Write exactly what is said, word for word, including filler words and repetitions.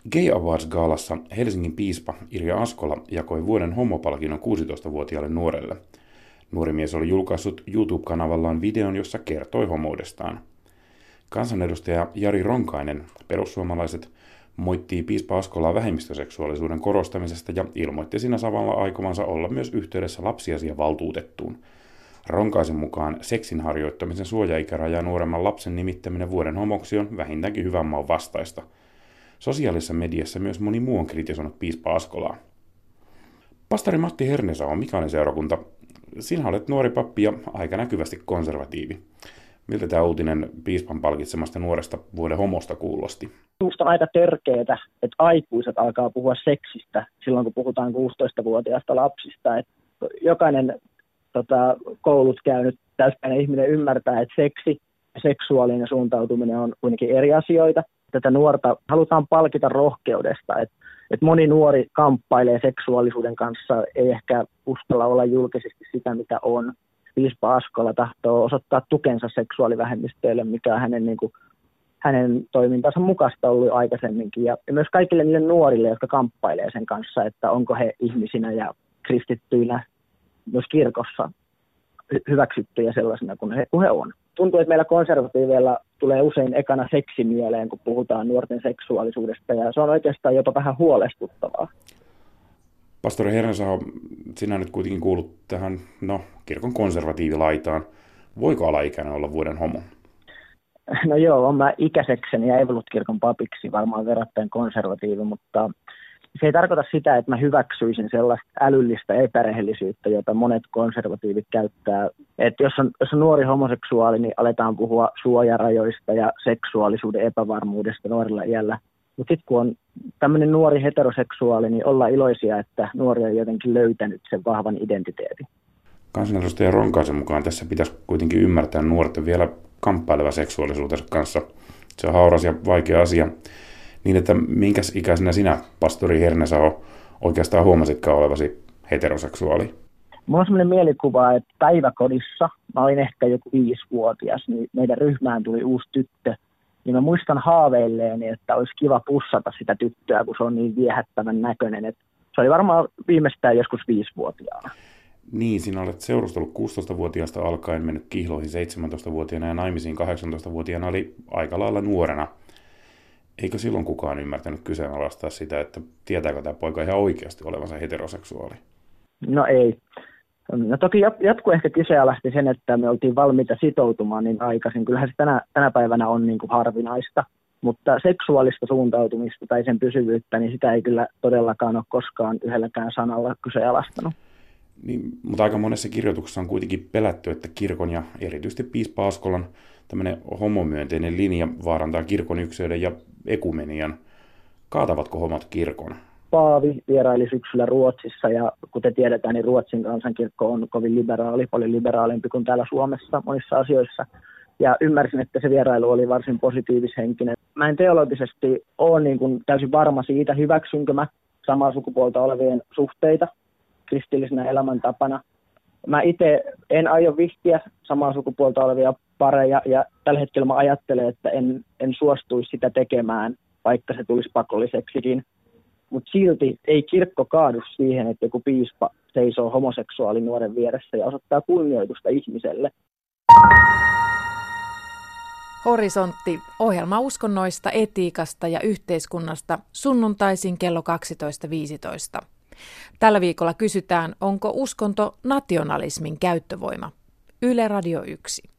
Gay Awards-gaalassa Helsingin piispa Irja Askola jakoi vuoden homopalkinnon kuusitoistavuotiaalle nuorelle. Nuori mies oli julkaissut YouTube-kanavallaan videon, jossa kertoi homoudestaan. Kansanedustaja Jari Ronkainen, perussuomalaiset, moittii piispa Askolaa vähemmistöseksuaalisuuden korostamisesta ja ilmoitti siinä samalla aikomansa olla myös yhteydessä lapsiasiavaltuutettuun. Ronkaisen mukaan seksin harjoittamisen suojaikärajaa nuoremman lapsen nimittäminen vuoden homoksi on vähintäänkin hyvän maun vastaista. Sosiaalisessa mediassa myös moni muu on kritisoinut piispa Askolaa. Pastori Matti Hernesaho, Mikaelin seurakunta, sinä olet nuori pappi ja aika näkyvästi konservatiivi. Miltä tämä uutinen piispan palkitsemasta nuoresta vuoden homosta kuulosti? Minusta on aika törkeetä, että aikuiset alkaa puhua seksistä silloin, kun puhutaan kuusitoistavuotiaista lapsista. Että jokainen tota, koulut käynyt täyspäinen ihminen ymmärtää, että seksi ja seksuaalinen suuntautuminen on kuitenkin eri asioita. Tätä nuorta halutaan palkita rohkeudesta, että, että moni nuori kamppailee seksuaalisuuden kanssa, ei ehkä uskalla olla julkisesti sitä, mitä on. Piispa Askola tahtoo osoittaa tukensa seksuaalivähemmistöille, mikä on hänen, niin kuin, hänen toimintansa mukaista ollut aikaisemminkin. Ja myös kaikille niille nuorille, jotka kamppailee sen kanssa, että onko he ihmisinä ja kristittyinä myös kirkossa hyväksyttyjä sellaisena kuin he, kuin he on. Tuntuu, että meillä konservatiiveilla tulee usein ekana seksi mieleen, kun puhutaan nuorten seksuaalisuudesta, ja se on oikeastaan jopa vähän huolestuttavaa. Pastori Hernesaho, sinä nyt kuitenkin kuulut tähän no, kirkon konservatiivilaitaan. Voiko alaikäinen olla vuoden homo? No joo, olen mä ikäisekseni ja Evolut-kirkon papiksi varmaan verrattain konservatiivi, mutta se ei tarkoita sitä, että mä hyväksyisin sellaista älyllistä epärehellisyyttä, jota monet konservatiivit käyttää. Että jos on, jos on nuori homoseksuaali, niin aletaan puhua suojarajoista ja seksuaalisuuden epävarmuudesta nuorilla iällä. Mutta sitten kun on tämmöinen nuori heteroseksuaali, niin ollaan iloisia, että nuori on jotenkin löytänyt sen vahvan identiteetin. Kansanedustaja Ronkaisen mukaan tässä pitäisi kuitenkin ymmärtää nuorten vielä kamppaileva seksuaalisuutensa kanssa. Se on hauras ja vaikea asia. Niin, että minkäs ikäisenä sinä, pastori Hernesaho, oikeastaan huomasitkaan olevasi heteroseksuaali? Mulla on sellainen mielikuva, että päiväkodissa, mä olin ehkä joku viisivuotias, niin meidän ryhmään tuli uusi tyttö. Niin mä muistan haaveilleeni, että olisi kiva pussata sitä tyttöä, kun se on niin viehättävän näköinen. Että se oli varmaan viimeistään joskus viisivuotiaana. Niin, sinä olet seurustellut kuusitoistavuotiaasta alkaen, mennyt kihloihin seitsemäntoistavuotiaana ja naimisiin kahdeksantoistavuotiaana, eli aika lailla nuorena. Eikö silloin kukaan ymmärtänyt kyseenalaistaa sitä, että tietääkö tämä poika ihan oikeasti olevansa heteroseksuaali? No ei. No toki jotkut ehkä kyseenalaisti sen, että me oltiin valmiita sitoutumaan niin aikaisin. Kyllähän se tänä, tänä päivänä on niin kuin harvinaista, mutta seksuaalista suuntautumista tai sen pysyvyyttä, niin sitä ei kyllä todellakaan ole koskaan yhdelläkään sanalla kyseenalaistanut. Niin, mutta aika monessa kirjoituksessa on kuitenkin pelätty, että kirkon ja erityisesti piispa Askolan tämmöinen homomyönteinen linja vaarantaa kirkon ykseyden ja ekumenian. Kaatavatko homot kirkon? Paavi vieraili syksyllä Ruotsissa ja kuten tiedetään, niin Ruotsin kansankirkko on kovin liberaali, paljon liberaalimpi kuin täällä Suomessa monissa asioissa. Ja ymmärsin, että se vierailu oli varsin positiivishenkinen. Mä en teologisesti ole niin kuin täysin varma siitä, hyväksynkö mä samaa sukupuolta olevien suhteita kristillisenä elämäntapana. Mä itse en aio vihkiä samaa sukupuolta olevia pareja ja tällä hetkellä mä ajattelen, että en, en suostuisi sitä tekemään, vaikka se tulisi pakolliseksikin. Mutta silti ei kirkko kaadu siihen, että joku piispa seisoo homoseksuaalin nuoren vieressä ja osoittaa kunnioitusta ihmiselle. Horisontti, ohjelma uskonnoista, etiikasta ja yhteiskunnasta sunnuntaisin kello kaksitoista viisitoista. Tällä viikolla kysytään, onko uskonto nationalismin käyttövoima. Yle Radio yksi.